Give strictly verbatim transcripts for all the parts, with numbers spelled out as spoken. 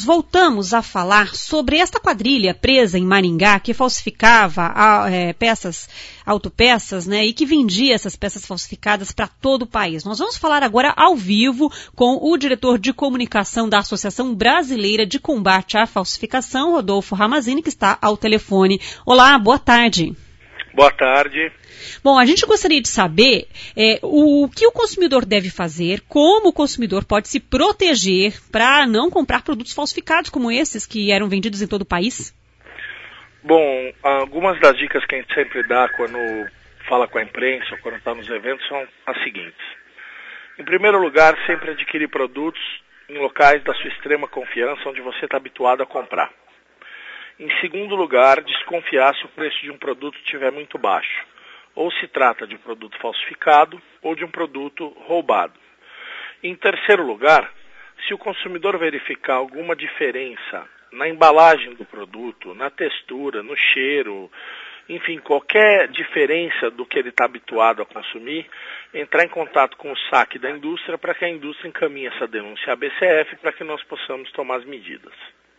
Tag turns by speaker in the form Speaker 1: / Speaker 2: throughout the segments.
Speaker 1: Voltamos a falar sobre esta quadrilha presa em Maringá que falsificava é, peças, autopeças, né, e que vendia essas peças falsificadas para todo o país. Nós vamos falar agora ao vivo com o diretor de comunicação da Associação Brasileira de Combate à Falsificação, Rodolfo Ramazini, que está ao telefone. Olá, boa tarde.
Speaker 2: Boa tarde.
Speaker 1: Bom, a gente gostaria de saber é, o que o consumidor deve fazer, como o consumidor pode se proteger para não comprar produtos falsificados como esses que eram vendidos em todo o país.
Speaker 2: Bom, algumas das dicas que a gente sempre dá quando fala com a imprensa ou quando está nos eventos são as seguintes. Em primeiro lugar, sempre adquirir produtos em locais da sua extrema confiança, onde você está habituado a comprar. Em segundo lugar, desconfiar se o preço de um produto estiver muito baixo. Ou se trata de um produto falsificado ou de um produto roubado. Em terceiro lugar, se o consumidor verificar alguma diferença na embalagem do produto, na textura, no cheiro, enfim, qualquer diferença do que ele está habituado a consumir, entrar em contato com o S A C da indústria para que a indústria encaminhe essa denúncia à B C F para que nós possamos tomar as medidas.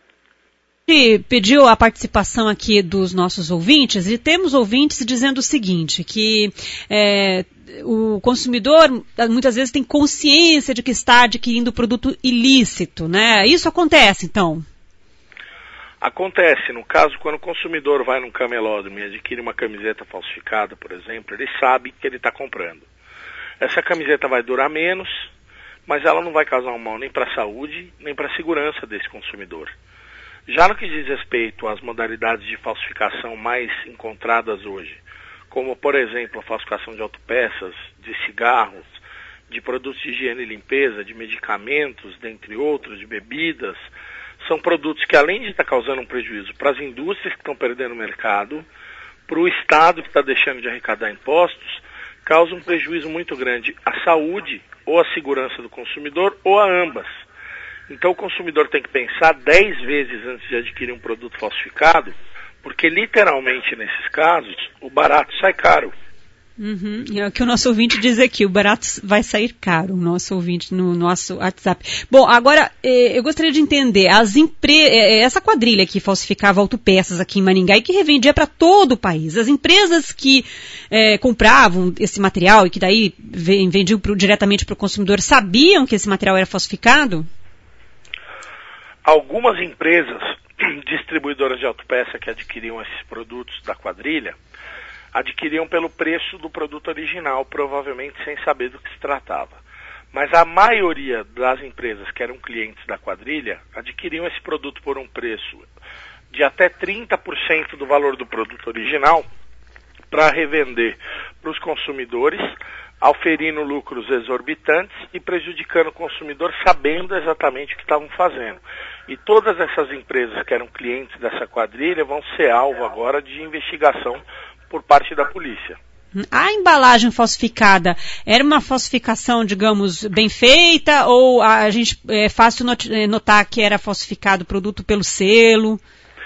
Speaker 1: E pediu a participação aqui dos nossos ouvintes, e temos ouvintes dizendo o seguinte, que é, o consumidor muitas vezes tem consciência de que está adquirindo produto ilícito, né? Isso acontece, então?
Speaker 2: Acontece. No caso, quando o consumidor vai num camelódromo e adquire uma camiseta falsificada, por exemplo, ele sabe que ele está comprando. Essa camiseta vai durar menos, mas ela não vai causar um mal nem para a saúde, nem para a segurança desse consumidor. Já no que diz respeito às modalidades de falsificação mais encontradas hoje, como, por exemplo, a falsificação de autopeças, de cigarros, de produtos de higiene e limpeza, de medicamentos, dentre outros, de bebidas, são produtos que, além de estar causando um prejuízo para as indústrias que estão perdendo o mercado, para o Estado que está deixando de arrecadar impostos, causam um prejuízo muito grande à saúde ou à segurança do consumidor ou a ambas. Então o consumidor tem que pensar dez vezes antes de adquirir um produto falsificado, porque literalmente nesses casos o barato sai caro.
Speaker 1: Uhum. É o que o nosso ouvinte diz aqui, o barato vai sair caro, o nosso ouvinte no nosso WhatsApp. Bom, agora eh, eu gostaria de entender, as empre- eh, essa quadrilha que falsificava autopeças aqui em Maringá e que revendia para todo o país, as empresas que eh, compravam esse material e que daí vendiam pro, diretamente para o consumidor, sabiam que esse material era falsificado?
Speaker 2: Algumas empresas distribuidoras de autopeça que adquiriam esses produtos da quadrilha, adquiriam pelo preço do produto original, provavelmente sem saber do que se tratava. Mas a maioria das empresas que eram clientes da quadrilha, adquiriam esse produto por um preço de até trinta por cento do valor do produto original, para revender para os consumidores, auferindo lucros exorbitantes e prejudicando o consumidor sabendo exatamente o que estavam fazendo. E todas essas empresas que eram clientes dessa quadrilha vão ser alvo agora de investigação por parte da polícia.
Speaker 1: A embalagem falsificada era uma falsificação, digamos, bem feita, ou a gente é fácil notar que era falsificado o produto pelo selo?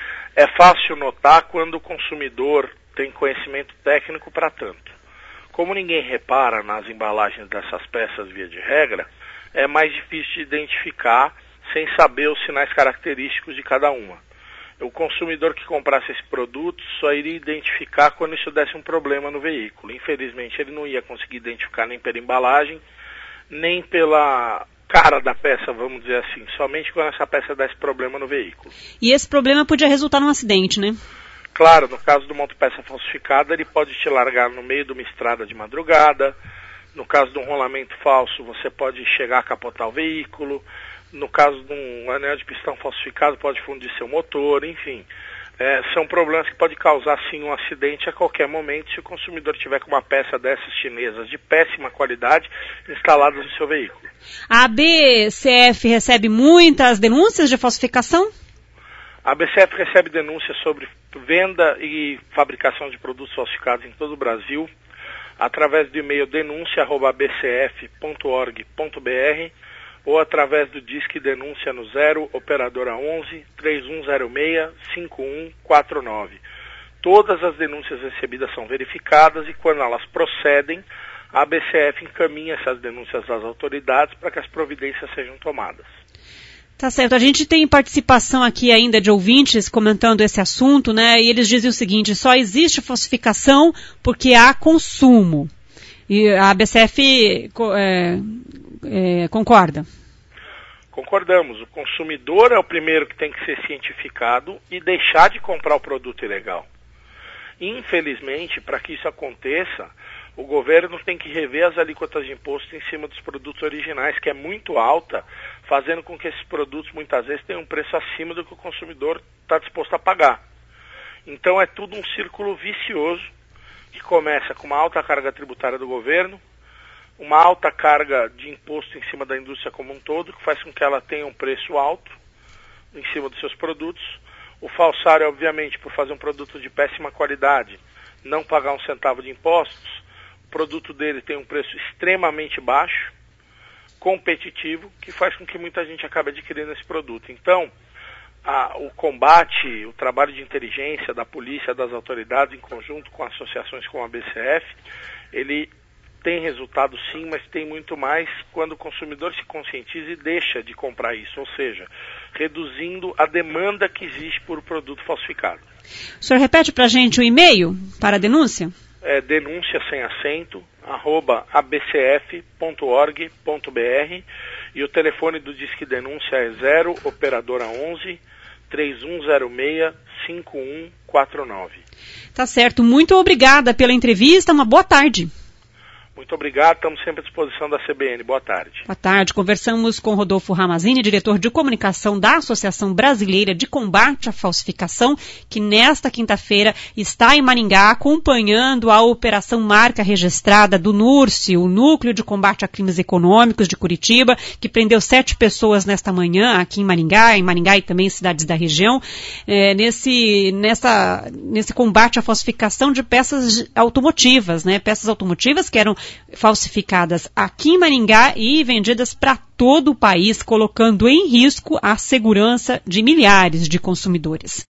Speaker 2: É fácil notar quando o consumidor tem conhecimento técnico para tanto. Como ninguém repara nas embalagens dessas peças via de regra, é mais difícil de identificar sem saber os sinais característicos de cada uma. O consumidor que comprasse esse produto só iria identificar quando isso desse um problema no veículo. Infelizmente, ele não ia conseguir identificar nem pela embalagem, nem pela cara da peça, vamos dizer assim, somente quando essa peça desse problema no veículo.
Speaker 1: E esse problema podia resultar num acidente, né?
Speaker 2: Claro, no caso de uma autopeça falsificada, ele pode te largar no meio de uma estrada de madrugada. No caso de um rolamento falso, você pode chegar a capotar o veículo. No caso de um anel de pistão falsificado, pode fundir seu motor, enfim. É, são problemas que podem causar, sim, um acidente a qualquer momento se o consumidor tiver com uma peça dessas chinesas de péssima qualidade instaladas no seu veículo.
Speaker 1: A B C F recebe muitas denúncias de falsificação?
Speaker 2: A B C F recebe denúncias sobre venda e fabricação de produtos falsificados em todo o Brasil, através do e-mail denúncia arroba b c f ponto org ponto b r ou através do Disque Denúncia no zero, operadora onze, três um zero seis, cinco um quatro nove. Todas as denúncias recebidas são verificadas e quando elas procedem, a B C F encaminha essas denúncias às autoridades para que as providências sejam tomadas.
Speaker 1: Tá certo. A gente tem participação aqui ainda de ouvintes comentando esse assunto, né? E eles dizem o seguinte: só existe falsificação porque há consumo. E a A B C F é, é, concorda?
Speaker 2: Concordamos. O consumidor é o primeiro que tem que ser cientificado e deixar de comprar o produto ilegal. Infelizmente, para que isso aconteça, o governo tem que rever as alíquotas de imposto em cima dos produtos originais, que é muito alta, fazendo com que esses produtos muitas vezes tenham um preço acima do que o consumidor está disposto a pagar. Então é tudo um círculo vicioso que começa com uma alta carga tributária do governo, uma alta carga de imposto em cima da indústria como um todo, que faz com que ela tenha um preço alto em cima dos seus produtos. O falsário, obviamente, por fazer um produto de péssima qualidade, não pagar um centavo de impostos, o produto dele tem um preço extremamente baixo, competitivo, que faz com que muita gente acabe adquirindo esse produto. Então, a, o combate, o trabalho de inteligência da polícia, das autoridades, em conjunto com associações como a B C F, ele tem resultado sim, mas tem muito mais quando o consumidor se conscientiza e deixa de comprar isso, ou seja, reduzindo a demanda que existe por produto falsificado.
Speaker 1: O senhor repete para a gente o e-mail para a denúncia?
Speaker 2: É denúncia sem acento, arroba a b c f ponto org ponto b r, e o telefone do Disque Denúncia é zero operadora onze, três um zero seis, cinco um quatro nove.
Speaker 1: Tá certo, muito obrigada pela entrevista, uma boa tarde.
Speaker 2: Muito obrigado, estamos sempre à disposição da C B N. Boa tarde.
Speaker 1: Boa tarde. Conversamos com Rodolfo Ramazzini, diretor de comunicação da Associação Brasileira de Combate à Falsificação, que nesta quinta-feira está em Maringá acompanhando a Operação Marca Registrada do NURSE, o Núcleo de Combate a Crimes Econômicos de Curitiba, que prendeu sete pessoas nesta manhã aqui em Maringá, em Maringá e também em cidades da região, é, nesse, nessa, nesse combate à falsificação de peças automotivas, né? Peças automotivas que eram falsificadas aqui em Maringá e vendidas para todo o país, colocando em risco a segurança de milhares de consumidores.